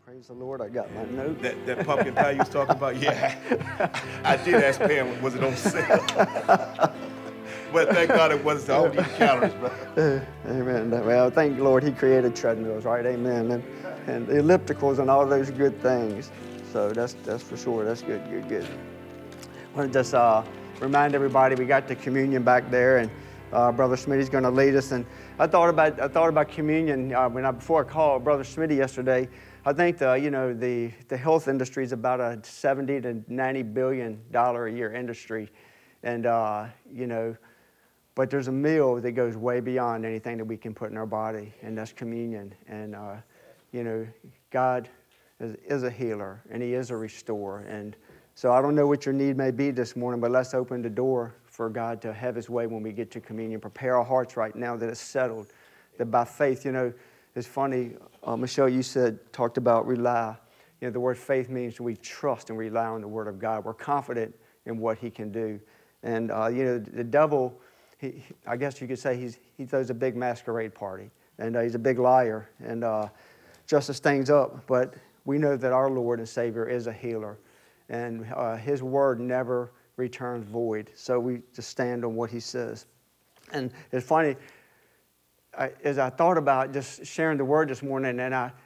Praise the Lord, I got my note. That pumpkin pie you was talking about, yeah. I did ask Pam, was it on sale? But thank God it wasn't. I don't need the calories, bro. Amen. Well, thank the Lord He created treadmills, right? Amen. And ellipticals and all those good things. So that's for sure. That's good. I want to just remind everybody we got the communion back there, and Brother Smitty's going to lead us. And I thought about communion before I called Brother Smitty yesterday. I think the health industry is about a $70 to $90 billion a year industry, and but there's a meal that goes way beyond anything that we can put in our body, and that's communion. And God is a healer, and He is a restorer. And so I don't know what your need may be this morning, but let's open the door for God to have His way when we get to communion. Prepare our hearts right now that it's settled, that by faith, it's funny, Michelle, you talked about rely. The word faith means we trust and rely on the Word of God. We're confident in what He can do. And, the devil, I guess you could say he throws a big masquerade party. And he's a big liar and dresses things up. But we know that our Lord and Savior is a healer. And His Word never returns void. So we just stand on what He says. And it's funny, as I thought about just sharing the Word this morning, and I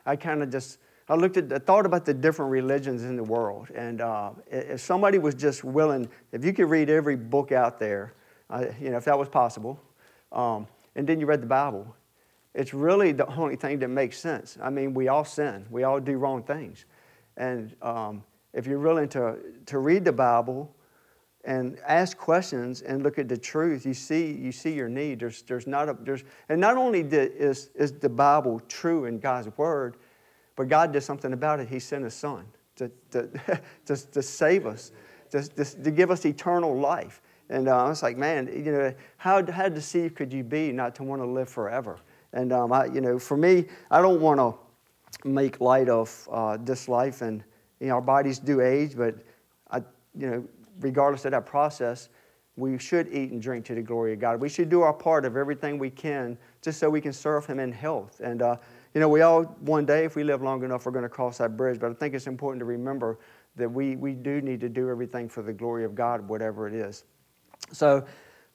thought about the different religions in the world. And if somebody was just willing, if you could read every book out there, if that was possible, and then you read the Bible, it's really the only thing that makes sense. I mean, we all sin. We all do wrong things. And if you're willing to read the Bible and ask questions and look at the truth, you see your need. And not only is the Bible true in God's Word, but God did something about it. He sent His Son to save us, to give us eternal life. And I was like, man, how deceived could you be not to want to live forever? And for me, I don't want to make light of this life, and our bodies do age, but regardless of that process, we should eat and drink to the glory of God. We should do our part of everything we can just so we can serve Him in health. And we all, one day, if we live long enough, we're going to cross that bridge. But I think it's important to remember that we do need to do everything for the glory of God, whatever it is. So,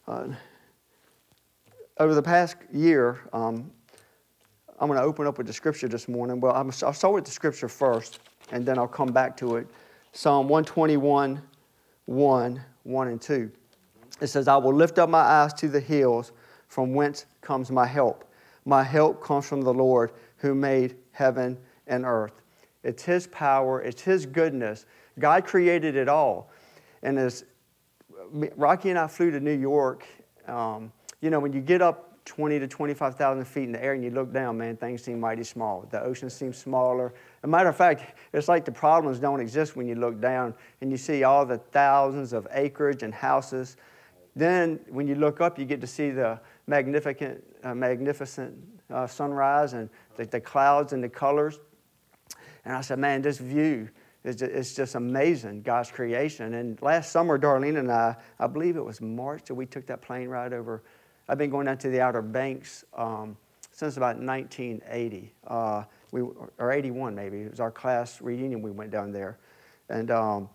over the past year, I'm going to open up with the Scripture this morning. Well, I'll start with the Scripture first, and then I'll come back to it. Psalm 121, 1 and 2. It says, I will lift up my eyes to the hills, from whence comes my help. My help comes from the Lord who made heaven and earth. It's His power. It's His goodness. God created it all. And as Rocky and I flew to New York, when you get up 20 to 25,000 feet in the air and you look down, man, things seem mighty small. The ocean seems smaller. As a matter of fact, it's like the problems don't exist when you look down and you see all the thousands of acreage and houses. Then when you look up, you get to see the magnificent sunrise and the clouds and the colors. And I said, man, this view it's just amazing, God's creation. And last summer, Darlene and I believe it was March, that we took that plane ride over. I've been going down to the Outer Banks since about 1980, or 81 maybe. It was our class reunion. We went down there, and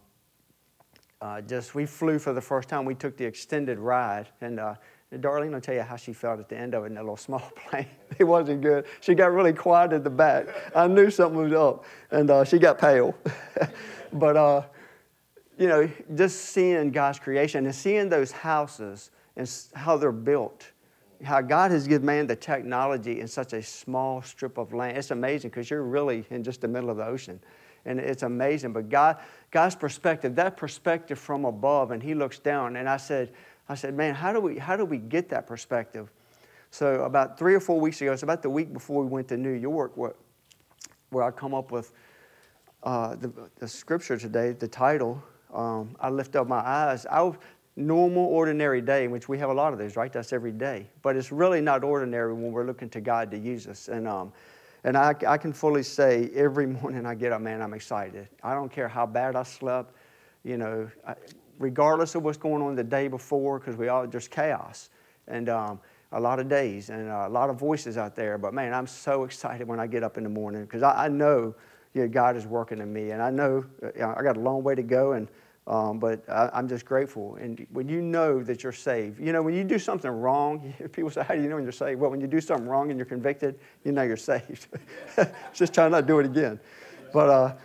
we flew for the first time. We took the extended ride, and Darlene will tell you how she felt at the end of it in that little small plane. It wasn't good. She got really quiet at the back. I knew something was up, and she got pale. But just seeing God's creation and seeing those houses and how they're built, how God has given man the technology in such a small strip of land. It's amazing because you're really in just the middle of the ocean. And it's amazing. But God's perspective, that perspective from above, and He looks down. And I said, man, how do we get that perspective? So about 3 or 4 weeks ago, it's about the week before we went to New York, where I come up with the scripture today, the title, I lift up my eyes. Normal, ordinary day, in which we have a lot of those, right? That's every day. But it's really not ordinary when we're looking to God to use us. And I can fully say every morning I get up, man, I'm excited. I don't care how bad I slept, regardless of what's going on the day before, because there's chaos and a lot of days and a lot of voices out there. But man, I'm so excited when I get up in the morning because I know God is working in me. And I know I got a long way to go, and but I'm just grateful. And when you know that you're saved, when you do something wrong, people say, how do you know when you're saved? Well, when you do something wrong and you're convicted, you know you're saved. Just try not to do it again. But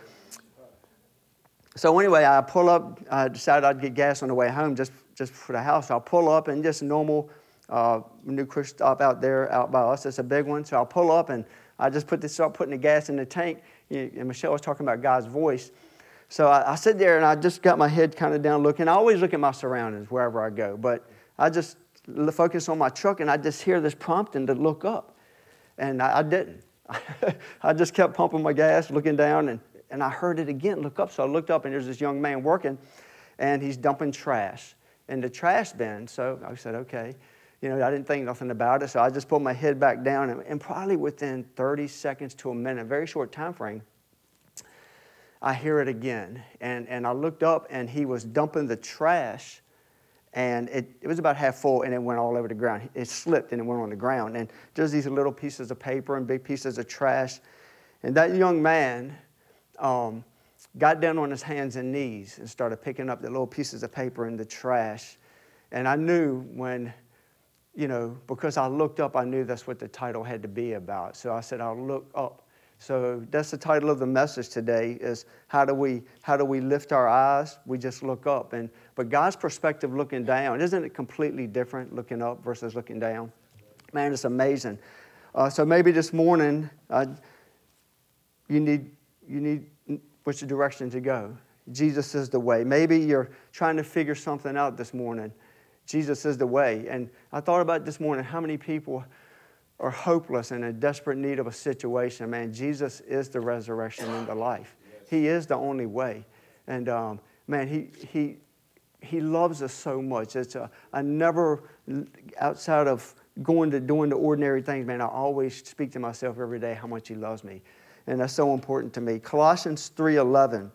so anyway, I pull up. I decided I'd get gas on the way home just for the house. I'll pull up and just normal New Christ stop out there out by us. It's a big one. So I'll pull up and I just start putting the gas in the tank. And Michelle was talking about God's voice. So I sit there and I just got my head kind of down looking. I always look at my surroundings wherever I go. But I just focus on my truck and I just hear this prompting to look up. And I didn't. I just kept pumping my gas, looking down, and I heard it again, look up. So I looked up and there's this young man working and he's dumping trash in the trash bin. So I said, okay. I didn't think nothing about it. So I just put my head back down and probably within 30 seconds to a minute, a very short time frame, I hear it again. And I looked up and he was dumping the trash and it was about half full and it went all over the ground. It slipped and it went on the ground. And there's these little pieces of paper and big pieces of trash. And that young man got down on his hands and knees and started picking up the little pieces of paper in the trash. And I knew when, because I looked up, I knew that's what the title had to be about. So I said, I'll look up. So that's the title of the message today is how do we lift our eyes? We just look up. But God's perspective looking down, isn't it completely different looking up versus looking down? Man, it's amazing. So maybe this morning you need which direction to go. Jesus is the way. Maybe you're trying to figure something out this morning. Jesus is the way. And I thought about this morning how many people are hopeless and in desperate need of a situation. Man, Jesus is the resurrection and the life. He is the only way. And man, he loves us so much. I never, outside of doing the ordinary things, man, I always speak to myself every day how much he loves me. And that's so important to me. Colossians 3:11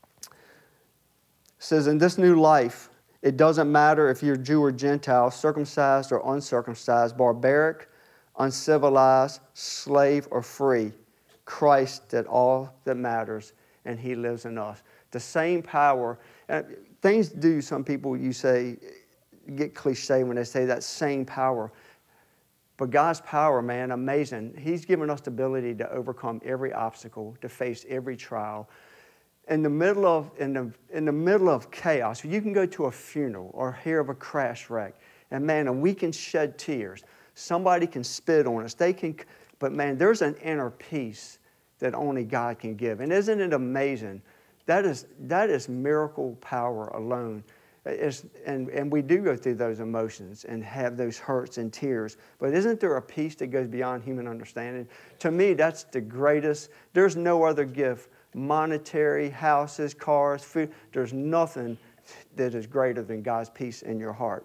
says, in this new life, it doesn't matter if you're Jew or Gentile, circumcised or uncircumcised, barbaric, uncivilized, slave or free. Christ did all that matters, and he lives in us. The same power. Things do, some people, you say, get cliche when they say that same power. But God's power, man, amazing. He's given us the ability to overcome every obstacle, to face every trial. In the middle of chaos, you can go to a funeral or hear of a crash wreck, and we can shed tears. Somebody can spit on us. But man, there's an inner peace that only God can give. And isn't it amazing? That is miracle power alone. And we do go through those emotions and have those hurts and tears. But isn't there a peace that goes beyond human understanding? To me, that's the greatest. There's no other gift. Monetary, houses, cars, food. There's nothing that is greater than God's peace in your heart.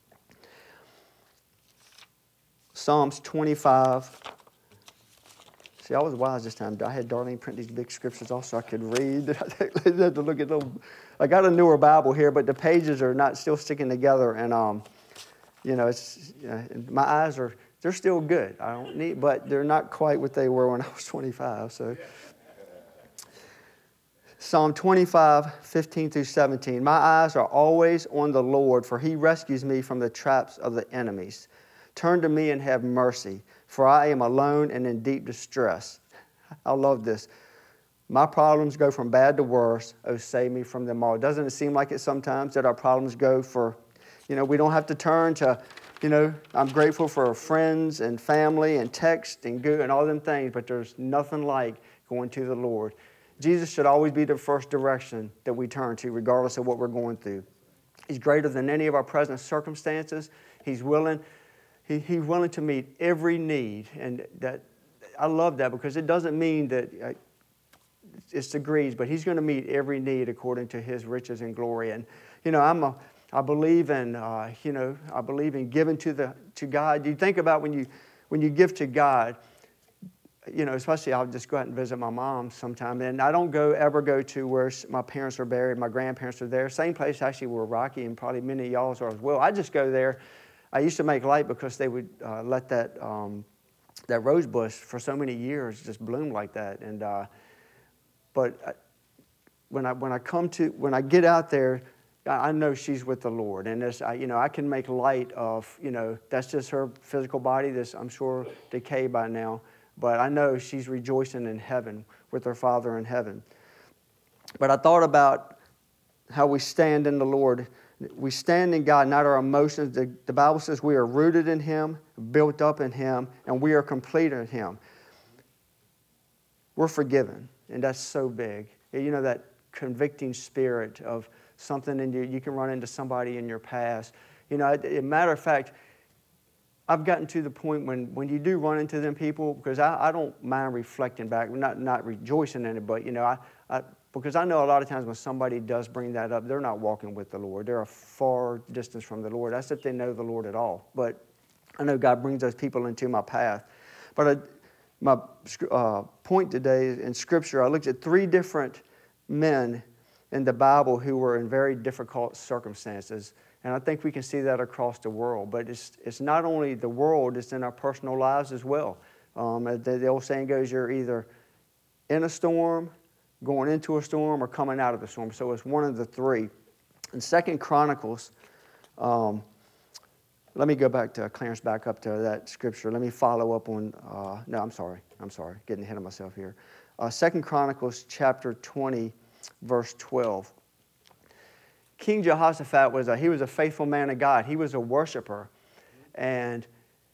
Psalms 25. See, I was wise this time. I had Darlene print these big scriptures off so I could read. I had to look at little. I got a newer Bible here, but the pages are not still sticking together, and my eyes they're still good. I don't need, but they're not quite what they were when I was 25. So, Psalm 25, 15 through 17. My eyes are always on the Lord, for he rescues me from the traps of the enemies. Turn to me and have mercy, for I am alone and in deep distress. I love this. My problems go from bad to worse. Oh, save me from them all. Doesn't it seem like it sometimes that our problems go for, we don't have to turn to, I'm grateful for friends and family and text and good and all them things, but there's nothing like going to the Lord. Jesus should always be the first direction that we turn to, regardless of what we're going through. He's greater than any of our present circumstances. He's willing. He's willing to meet every need, and that I love that because it doesn't mean that it's degrees, but He's going to meet every need according to His riches and glory. And I believe in I believe in giving to God. You think about when you give to God. Especially I'll just go out and visit my mom sometime, and I don't ever go to where my parents are buried, my grandparents are there. Same place actually where Rocky and probably many of y'all are as well. I just go there. I used to make light because they would let that rose bush for so many years just bloom like that. And but when I get out there, I know she's with the Lord, and I can make light of, that's just her physical body. This, I'm sure, decayed by now, but I know she's rejoicing in heaven with her Father in heaven. But I thought about how we stand in the Lord. We stand in God, not our emotions. The Bible says we are rooted in Him, built up in Him, and we are complete in Him. We're forgiven, and that's so big. That convicting spirit of something in you. You can run into somebody in your past. As a matter of fact, I've gotten to the point when you do run into them people, because I don't mind reflecting back, not rejoicing in it, but because I know a lot of times when somebody does bring that up, they're not walking with the Lord. They're a far distance from the Lord. That's if they know the Lord at all. But I know God brings those people into my path. But my point today in Scripture, I looked at 3 different men in the Bible who were in very difficult circumstances. And I think we can see that across the world. But it's not only the world, it's in our personal lives as well. The old saying goes, you're either in a storm, going into a storm, or coming out of the storm. So it's one of the 3. In 2 Chronicles, let me go back to Clarence, back up to that scripture. Let me follow up on, I'm sorry, getting ahead of myself here. 2 Chronicles chapter 20, verse 12. King Jehoshaphat was a faithful man of God. He was a worshiper. And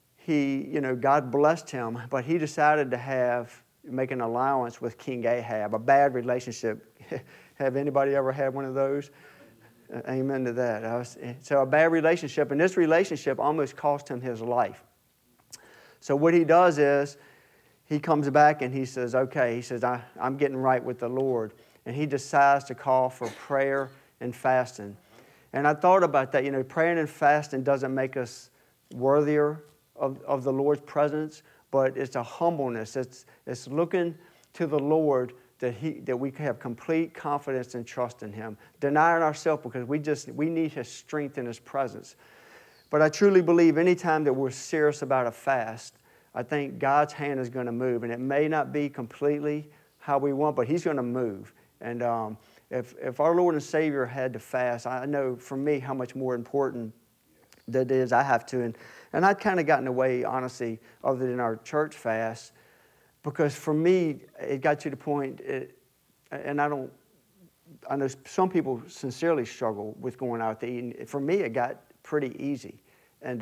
God blessed him, but he decided to make an allowance with King Ahab, a bad relationship. Have anybody ever had one of those? Amen to that. So a bad relationship, and this relationship almost cost him his life. So what he does is, he comes back and he says, okay, I'm getting right with the Lord. And he decides to call for prayer and fasting. And I thought about that. Praying and fasting doesn't make us worthier of the Lord's presence, but it's a humbleness. It's looking to the Lord that we can have complete confidence and trust in Him. Denying ourselves because we need His strength and His presence. But I truly believe anytime that we're serious about a fast, I think God's hand is going to move. And it may not be completely how we want, but He's going to move. And if our Lord and Savior had to fast, I know for me how much more important that is I have to. And I'd kind of gotten away, honestly, other than our church fast, because for me, it got to the point, and I know some people sincerely struggle with going out to eat. And for me, it got pretty easy. And,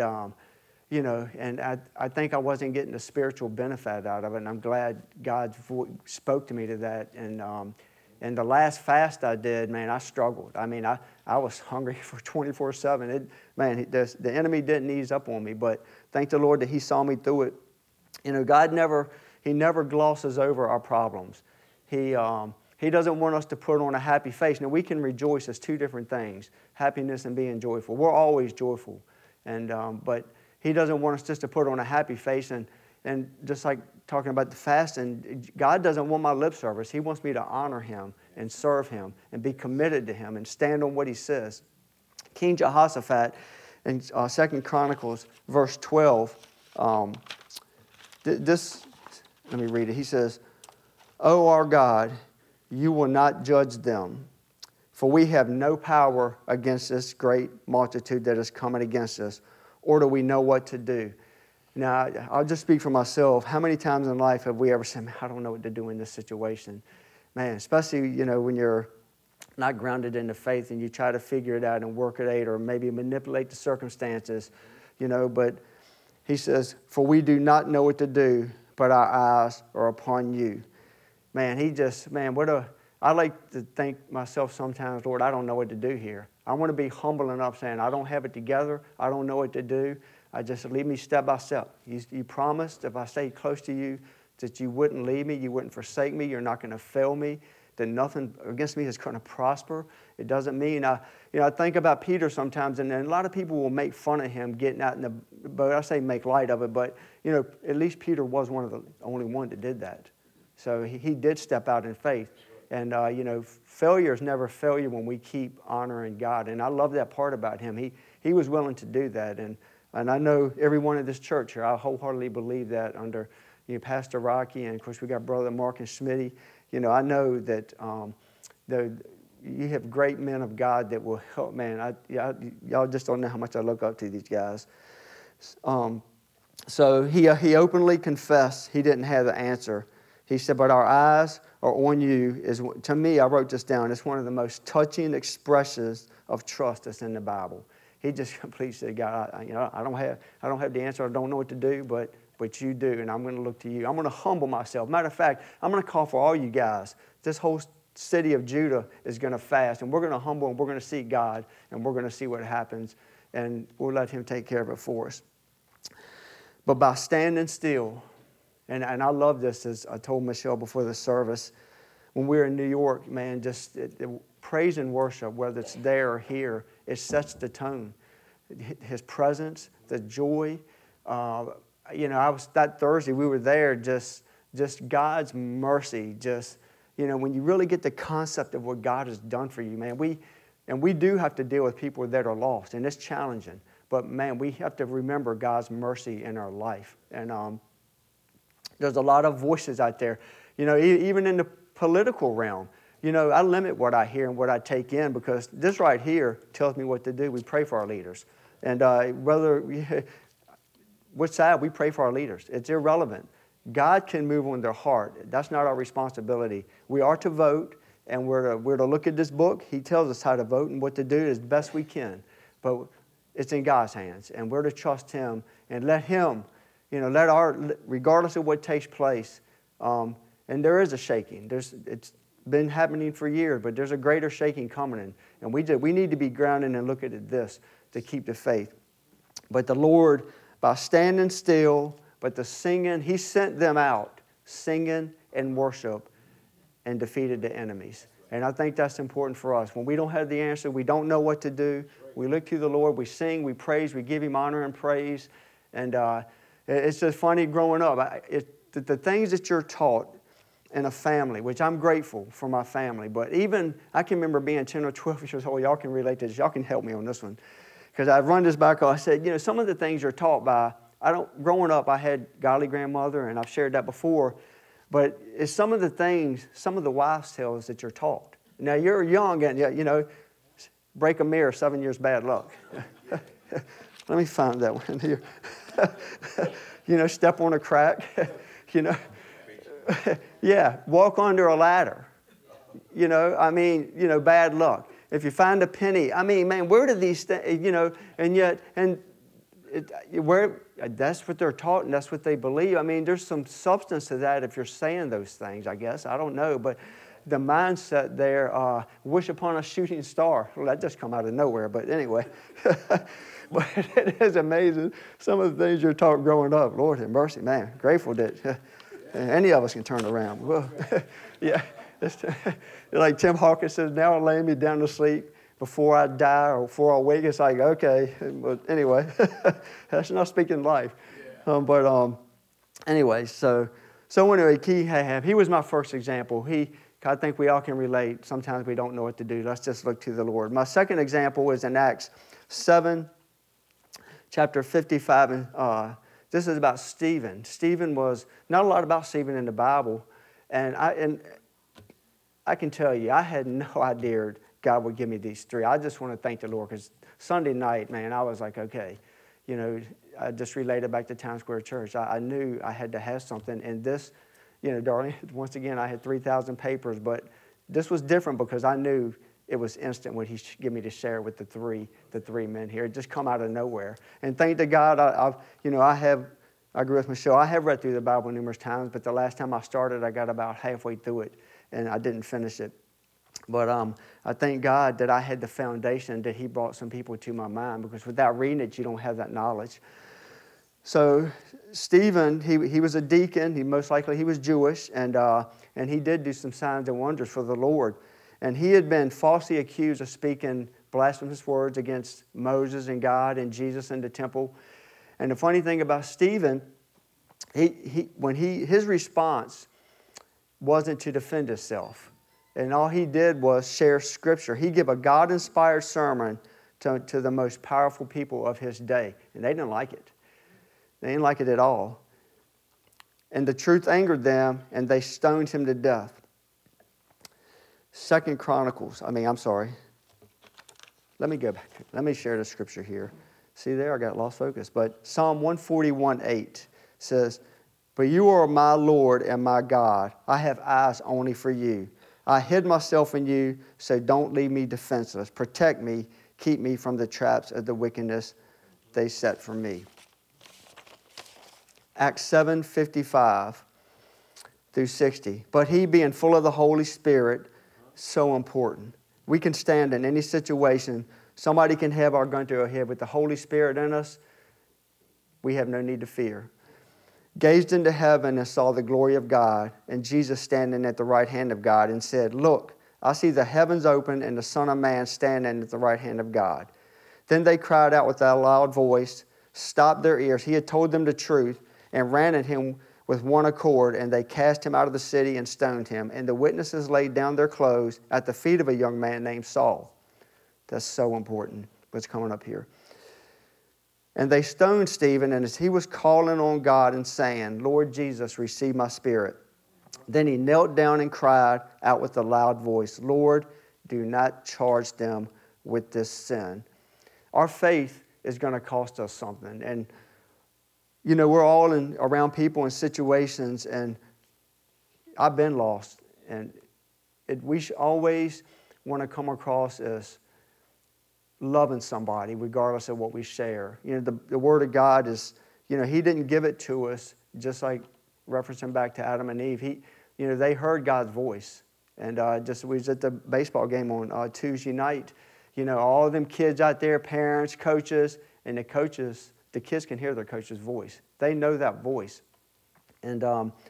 and I think I wasn't getting the spiritual benefit out of it, and I'm glad God spoke to me to that. And the last fast I did, man, I struggled. I mean, I was hungry for 24/7. The enemy didn't ease up on me, but thank the Lord that He saw me through it. God never glosses over our problems. He doesn't want us to put on a happy face. Now, we can rejoice as 2 different things, happiness and being joyful. We're always joyful, but He doesn't want us just to put on a happy face. And just like talking about the fasting, God doesn't want my lip service. He wants me to honor Him and serve Him and be committed to Him and stand on what He says. King Jehoshaphat in 2 Chronicles verse 12, let me read it. He says, "O our God, you will not judge them, for we have no power against this great multitude that is coming against us, or do we know what to do?" Now, I'll just speak for myself. How many times in life have we ever said, man, I don't know what to do in this situation? Man, especially, when you're not grounded in the faith and you try to figure it out and work it out or maybe manipulate the circumstances, but he says, "For we do not know what to do, but our eyes are upon you." Man, I like to think myself sometimes, Lord, I don't know what to do here. I want to be humble enough saying, I don't have it together. I don't know what to do. I just lead me step by step. You promised if I stay close to you that you wouldn't leave me, you wouldn't forsake me, you're not going to fail me, that nothing against me is going to prosper. It doesn't mean, I think about Peter sometimes, and a lot of people will make fun of him getting out in the boat. I say make light of it, but, at least Peter was one of the only one that did that. So he did step out in faith. And, failure is never failure when we keep honoring God. And I love that part about him. He was willing to do that. And I know everyone at this church here, I wholeheartedly believe that under Pastor Rocky, and of course we got Brother Mark and Smitty. I know that you have great men of God that will help. Man, y'all just don't know how much I look up to these guys. So he openly confessed he didn't have the answer. He said, but our eyes are on you. To me, I wrote this down. It's one of the most touching expressions of trust that's in the Bible. He just completely said, God, I don't have the answer. I don't know what to do, but you do, and I'm going to look to you. I'm going to humble myself. Matter of fact, I'm going to call for all you guys. This whole city of Judah is going to fast, and we're going to humble, and we're going to seek God, and we're going to see what happens, and we'll let him take care of it for us. But by standing still, and I love this, as I told Michelle before the service, when we were in New York, man, just praise and worship, whether it's there or here, it sets the tone. His presence, the joy. That Thursday, we were there, just God's mercy, when you really get the concept of what God has done for you, man, we do have to deal with people that are lost, and it's challenging. But, man, we have to remember God's mercy in our life. And there's a lot of voices out there, even in the political realm. I limit what I hear and what I take in because this right here tells me what to do. We pray for our leaders. And which side, we pray for our leaders. It's irrelevant. God can move on their heart. That's not our responsibility. We are to vote, and we're to look at this book. He tells us how to vote and what to do as best we can. But it's in God's hands, and we're to trust him and let him, regardless of what takes place, and there is a shaking. It's been happening for years, but there's a greater shaking coming, and we need to be grounded and look at this to keep the faith. But the Lord, by standing still, but the singing, he sent them out singing and worship and defeated the enemies. And I think that's important for us. When we don't have the answer, we don't know what to do, we look to the Lord, we sing, we praise, we give him honor and praise. And it's just funny growing up. The things that you're taught in a family, which I'm grateful for my family, but even I can remember being 10 or 12 years old. Y'all can relate to this. Y'all can help me on this one. Because I've run this back. I said, some of the things you're taught by, growing up, I had godly grandmother, and I've shared that before. But it's some of the wives' tales that you're taught. Now, you're young, and, break a mirror, 7 years bad luck. Let me find that one here. Step on a crack, Yeah, walk under a ladder. Bad luck. If you find a penny, man, where do these things, that's what they're taught and that's what they believe. There's some substance to that if you're saying those things, I guess. I don't know, but the mindset there, wish upon a shooting star. Well, that just come out of nowhere, but anyway. But it is amazing, some of the things you're taught growing up. Lord have mercy, man. Grateful that any of us can turn around. Well, yeah. Like Tim Hawkins says, now I lay me down to sleep before I die or before I wake. It's like, okay. But anyway, that's not speaking life. Yeah. Anyway, so anyway, King Ahab, he was my first example. I think we all can relate. Sometimes we don't know what to do. Let's just look to the Lord. My second example is in Acts 7, chapter 55. And this is about Stephen. Stephen was not a lot about Stephen in the Bible. And I can tell you, I had no idea God would give me these three. I just want to thank the Lord because Sunday night, man, I was like, okay, I just related back to Times Square Church. I knew I had to have something. And this, darling, once again, I had 3,000 papers, but this was different because I knew it was instant when he gave me to share with the three men here. It just come out of nowhere. And thank to God, I agree with Michelle. I have read through the Bible numerous times, but the last time I started, I got about halfway through it, and I didn't finish it. But I thank God that I had the foundation, that he brought some people to my mind, because without reading it, you don't have that knowledge. So Stephen, he was a deacon. He was Jewish, and he did do some signs and wonders for the Lord. And he had been falsely accused of speaking blasphemous words against Moses and God and Jesus in the temple. And the funny thing about Stephen, his response wasn't to defend himself. And all he did was share Scripture. He gave a God-inspired sermon to the most powerful people of his day. And they didn't like it. They didn't like it at all. And the truth angered them, and they stoned him to death. Let me go back. Let me share the scripture here. See there, I got lost focus. But Psalm 141:8 says, "But you are my Lord and my God. I have eyes only for you. I hid myself in you, so don't leave me defenseless. Protect me, keep me from the traps of the wickedness they set for me." Acts 7:55 through 60. But he, being full of the Holy Spirit, so important. We can stand in any situation. Somebody can have our gun to our head. With the Holy Spirit in us, we have no need to fear. Gazed into heaven and saw the glory of God, and Jesus standing at the right hand of God, and said, "Look, I see the heavens open and the Son of Man standing at the right hand of God." Then they cried out with a loud voice, stopped their ears. He had told them the truth, and ran at him with one accord, and they cast him out of the city and stoned him. And the witnesses laid down their clothes at the feet of a young man named Saul. That's so important, what's coming up here. And they stoned Stephen, and as he was calling on God and saying, "Lord Jesus, receive my spirit," then he knelt down and cried out with a loud voice, "Lord, do not charge them with this sin." Our faith is going to cost us something. And you know, we're all around people in situations, and I've been lost. And we should always want to come across as loving somebody, regardless of what we share. You know, the Word of God is, you know, He didn't give it to us, just like referencing back to Adam and Eve. They heard God's voice. And we was at the baseball game on Tuesday night. You know, all of them kids out there, parents, coaches, and the kids can hear their coach's voice. They know that voice. And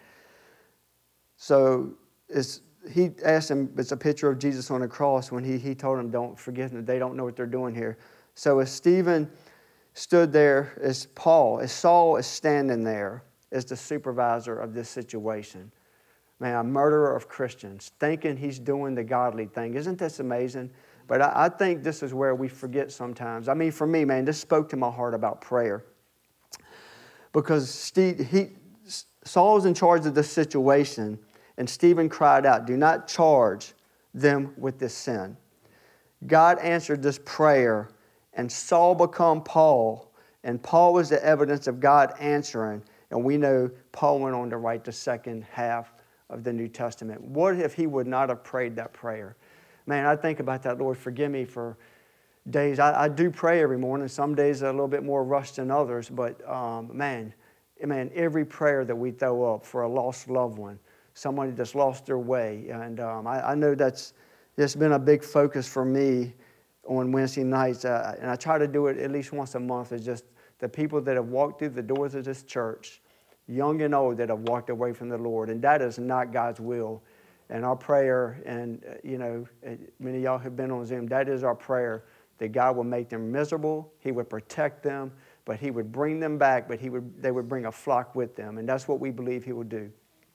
so he asked him, it's a picture of Jesus on the cross when he told him, "Don't forgive them. They don't know what they're doing here." So as Stephen stood there, as Saul is standing there as the supervisor of this situation, man, a murderer of Christians, thinking he's doing the godly thing. Isn't this amazing? But I think this is where we forget sometimes. I mean, for me, man, this spoke to my heart about prayer. Because Saul was in charge of this situation, and Stephen cried out, "Do not charge them with this sin." God answered this prayer, and Saul became Paul, and Paul was the evidence of God answering, and we know Paul went on to write the second half of the New Testament. What if he would not have prayed that prayer? Man, I think about that. Lord, forgive me for days. I do pray every morning. Some days are a little bit more rushed than others. But, man, every prayer that we throw up for a lost loved one, somebody that's lost their way. And I know that's been a big focus for me on Wednesday nights. And I try to do it at least once a month. It's just the people that have walked through the doors of this church, young and old, that have walked away from the Lord. And that is not God's will. And our prayer, and many of y'all have been on Zoom, that is our prayer, that God will make them miserable, He would protect them, but He would bring them back, but they would bring a flock with them. And that's what we believe He will do.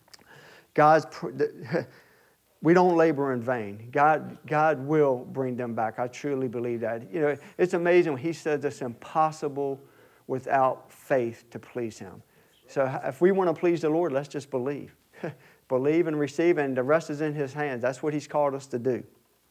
We don't labor in vain. God will bring them back. I truly believe that. You know, it's amazing when He says it's impossible without faith to please Him. So if we want to please the Lord, let's just believe. Believe and receive, and the rest is in His hands. That's what He's called us to do.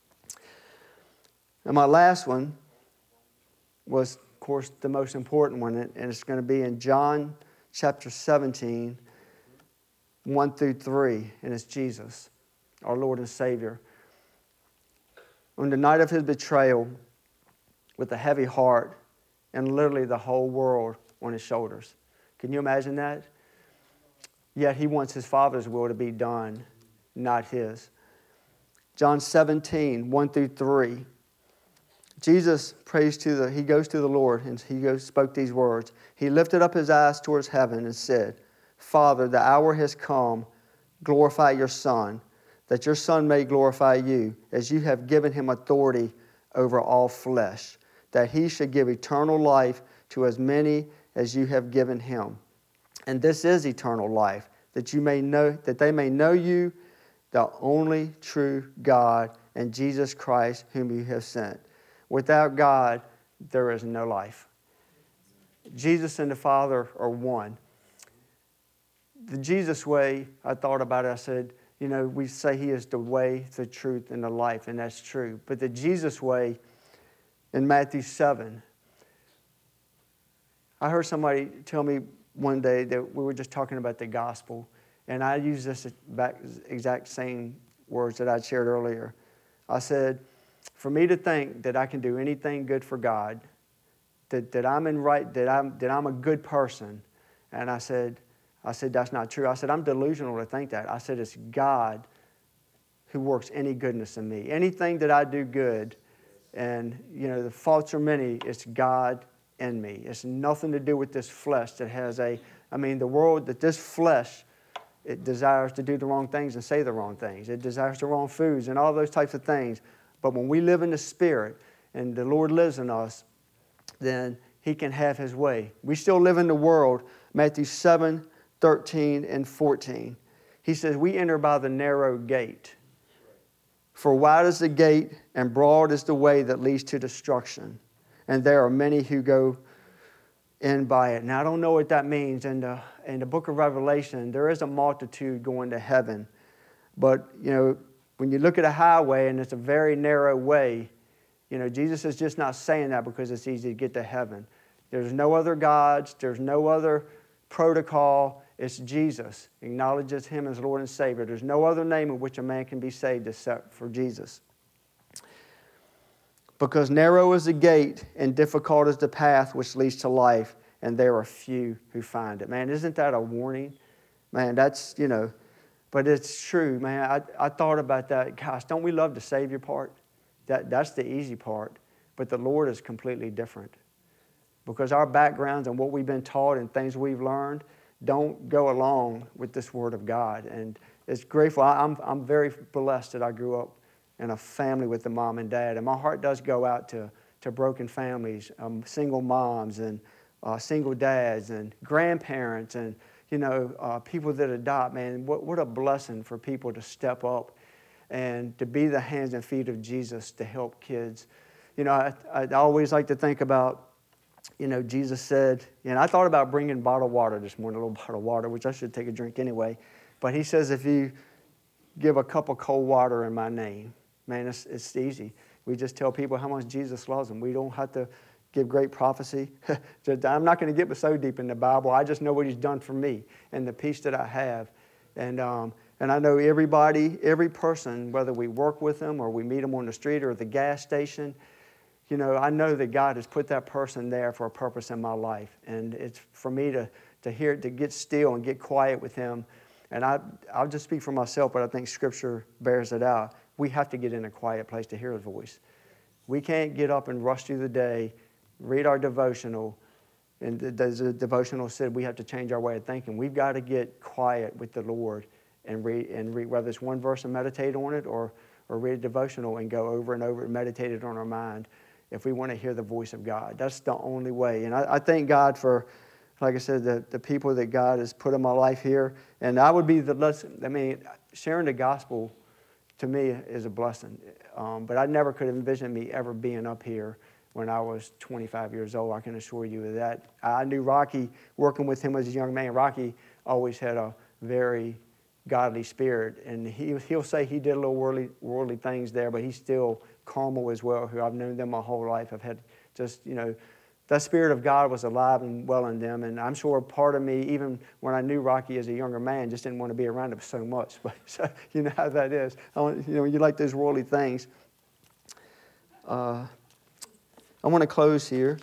And my last one was, of course, the most important one, and it's going to be in John chapter 17, 1 through 3, and it's Jesus, our Lord and Savior. On the night of His betrayal, with a heavy heart, and literally the whole world on His shoulders. Can you imagine that? Yet He wants His Father's will to be done, not His. John 17, 1 through 3. Jesus He goes to the Lord, and He spoke these words. He lifted up His eyes towards heaven and said, "Father, the hour has come. Glorify your Son, that your Son may glorify you, as you have given Him authority over all flesh, that He should give eternal life to as many as you have given Him. And this is eternal life, that they may know you, the only true God, and Jesus Christ, whom you have sent." Without God, there is no life. Jesus and the Father are one. The Jesus way, I thought about it. I said, you know, we say He is the way, the truth, and the life, and that's true. But the Jesus way in Matthew 7, I heard somebody tell me one day that we were just talking about the gospel, and I used this exact same words that I shared earlier. I said, for me to think that I can do anything good for God, that I'm a good person, and I said that's not true. I said I'm delusional to think that. I said it's God who works any goodness in me. Anything that I do good, and you know the faults are many, it's God in me. It's nothing to do with this flesh that has the world, that this flesh, it desires to do the wrong things and say the wrong things. It desires the wrong foods and all those types of things. But when we live in the Spirit and the Lord lives in us, then He can have His way. We still live in the world. Matthew 7, 13, and 14. He says, we enter by the narrow gate. For wide is the gate and broad is the way that leads to destruction. And there are many who go in by it. Now, I don't know what that means. In the book of Revelation, there is a multitude going to heaven. But, you know, when you look at a highway and it's a very narrow way, you know, Jesus is just not saying that because it's easy to get to heaven. There's no other gods. There's no other protocol. It's Jesus. Acknowledges Him as Lord and Savior. There's no other name in which a man can be saved except for Jesus. Because narrow is the gate and difficult is the path which leads to life, and there are few who find it. Man, isn't that a warning? Man, that's, you know, but it's true, man. I thought about that. Gosh, don't we love the Savior part? That's the easy part. But the Lord is completely different. Because our backgrounds and what we've been taught and things we've learned don't go along with this Word of God. And it's grateful. I'm very blessed that I grew up in a family with a mom and dad. And my heart does go out to broken families, single moms and single dads and grandparents and, you know, people that adopt. Man, what a blessing for people to step up and to be the hands and feet of Jesus to help kids. You know, I always like to think about, you know, Jesus said, and I thought about bringing bottled water this morning, a little bottle of water, which I should take a drink anyway. But He says, if you give a cup of cold water in my name, man, it's easy. We just tell people how much Jesus loves them. We don't have to give great prophecy. I'm not going to get so deep in the Bible. I just know what He's done for me and the peace that I have. And I know everybody, every person, whether we work with them or we meet them on the street or at the gas station, you know, I know that God has put that person there for a purpose in my life. And it's for me to hear, to get still and get quiet with Him. And I'll just speak for myself, but I think Scripture bears it out. We have to get in a quiet place to hear His voice. We can't get up and rush through the day, read our devotional, and as the devotional said, we have to change our way of thinking. We've got to get quiet with the Lord and read, whether it's one verse and meditate on it or read a devotional and go over and over and meditate it on our mind if we want to hear the voice of God. That's the only way. And I thank God for, like I said, the people that God has put in my life here. And I would be sharing the gospel to me is a blessing. But I never could have envisioned me ever being up here when I was 25 years old. I can assure you of that. I knew Rocky, working with him as a young man. Rocky always had a very godly spirit. And he'll say he did a little worldly things there, but he's still Carmel as well, who I've known them my whole life. I've had just, you know, that Spirit of God was alive and well in them. And I'm sure part of me, even when I knew Rocky as a younger man, just didn't want to be around him so much. But so, you know how that is. You like those worldly things. I want to close here.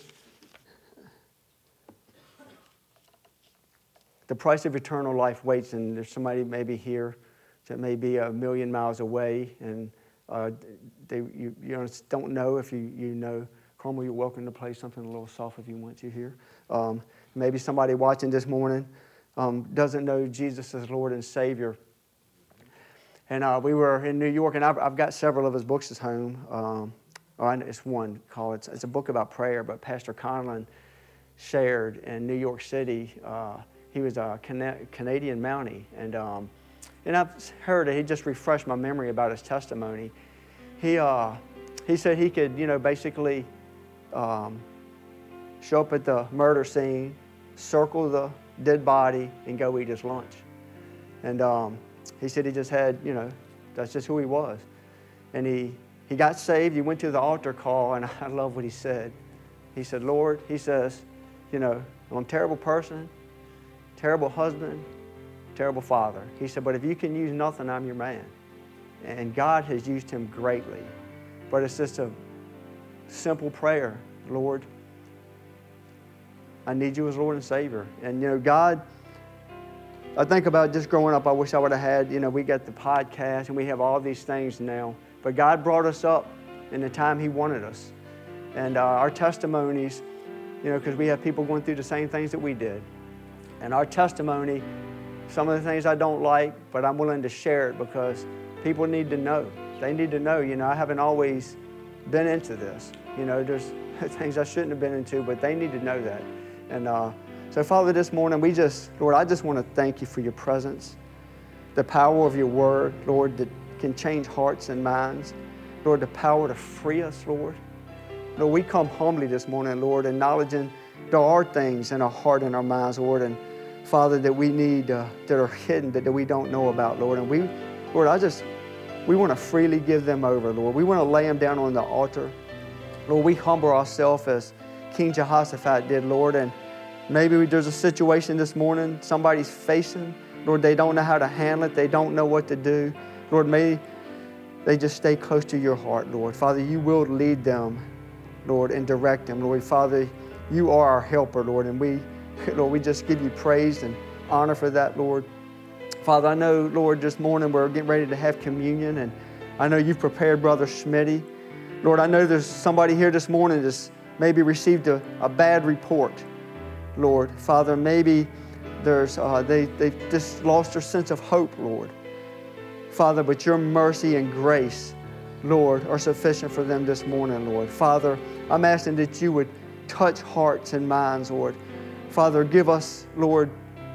The price of eternal life waits, and there's somebody maybe here that may be a million miles away, and you don't know if you know. Carmel, you're welcome to play something a little soft if you want to here. Maybe somebody watching this morning doesn't know Jesus as Lord and Savior. And we were in New York, and I've got several of his books at home. It's one called, it's a book about prayer, but Pastor Conlon shared in New York City. He was a Canadian Mountie, and I've heard that he just refreshed my memory about his testimony. He said he could, basically show up at the murder scene, circle the dead body, and go eat his lunch. And He said he just had, that's just who he was. And he got saved. He went to the altar call, and I love what he said. He said, Lord, he says, I'm a terrible person, terrible husband, terrible father. He said, but if you can use nothing, I'm your man. And God has used him greatly. But it's just a simple prayer. Lord, I need you as Lord and Savior. And, God, I think about just growing up, I wish I would have had, we got the podcast and we have all these things now. But God brought us up in the time he wanted us. And our testimonies, because we have people going through the same things that we did. And our testimony, some of the things I don't like, but I'm willing to share it because people need to know. They need to know, I haven't always been into this. There's things I shouldn't have been into, but they need to know that. And so, Father, this morning, Lord, I just want to thank you for your presence, the power of your word, Lord, that can change hearts and minds. Lord, the power to free us, Lord. Lord, we come humbly this morning, Lord, acknowledging there are things in our heart and our minds, Lord, and Father, that we need, that are hidden, that we don't know about, Lord. And Lord, we want to freely give them over, Lord. We want to lay them down on the altar. Lord, we humble ourselves as King Jehoshaphat did, Lord, and maybe there's a situation this morning somebody's facing. Lord, they don't know how to handle it. They don't know what to do. Lord, may they just stay close to your heart, Lord. Father, you will lead them, Lord, and direct them. Lord, Father, you are our helper, Lord, and Lord, we just give you praise and honor for that, Lord. Father, I know, Lord, this morning we're getting ready to have communion, and I know you've prepared Brother Schmitty. Lord, I know there's somebody here this morning that's maybe received a bad report, Lord. Father, maybe they've just lost their sense of hope, Lord. Father, but your mercy and grace, Lord, are sufficient for them this morning, Lord. Father, I'm asking that you would touch hearts and minds, Lord. Father, give us, Lord,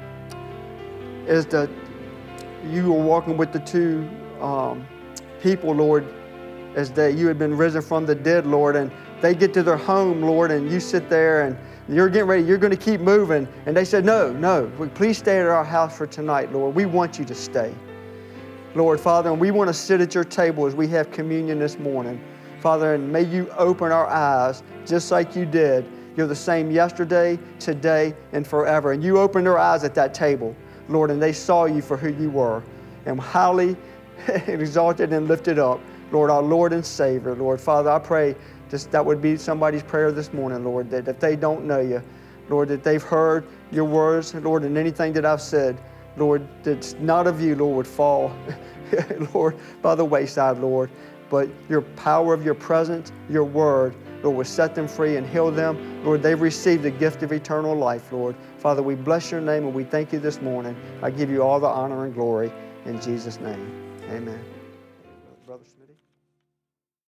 as you were walking with the two people, Lord, as you had been risen from the dead, Lord, and they get to their home, Lord, and you sit there and you're getting ready, you're going to keep moving. And they said, no, please stay at our house for tonight, Lord. We want you to stay. Lord, Father, and we want to sit at your table as we have communion this morning. Father, and may you open our eyes just like you did. You're the same yesterday, today, and forever. And you opened their eyes at that table, Lord, and they saw you for who you were. And highly exalted and lifted up, Lord, our Lord and Savior. Lord, Father, I pray that would be somebody's prayer this morning, Lord, that if they don't know you, Lord, that they've heard your words, Lord, and anything that I've said, Lord, that's not of you, Lord, would fall, Lord, by the wayside, Lord. But your power of your presence, your word, Lord, will set them free and heal them. Lord, they've received the gift of eternal life, Lord. Father, we bless your name and we thank you this morning. I give you all the honor and glory in Jesus' name. Amen. Brother Smith.